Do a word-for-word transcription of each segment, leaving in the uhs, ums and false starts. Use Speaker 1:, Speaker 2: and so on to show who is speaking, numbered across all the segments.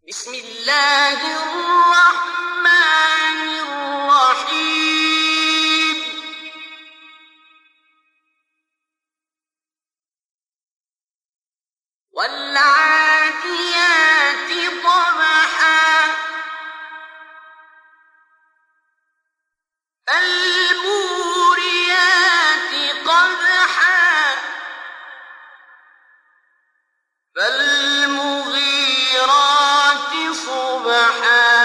Speaker 1: بسم الله الرحمن الرحيم والعاديات ضبحا فالموريات قدحا فالمغيرات صبحا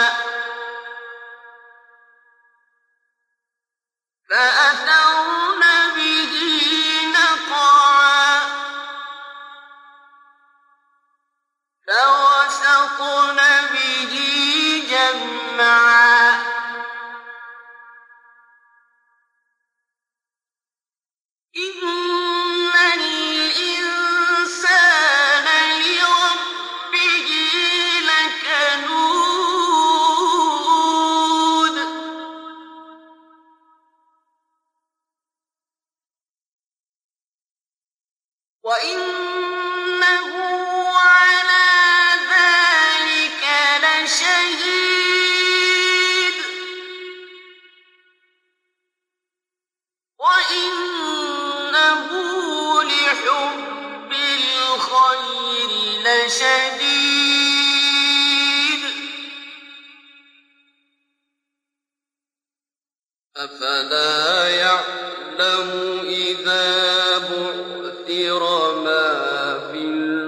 Speaker 1: فأثرن به نقعا فوسطن به جمعا إن الإنسان لربه لكنود وإنه على ذلك لشهيد وإنه لحب الخير لشديد أفلا يعلم إذا بعثر ما في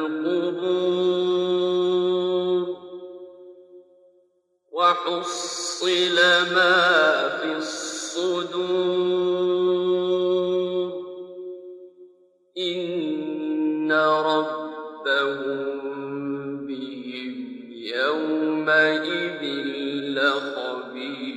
Speaker 1: القبور وحصل ما في الصدور إن ربهم بهم يومئذ لخبير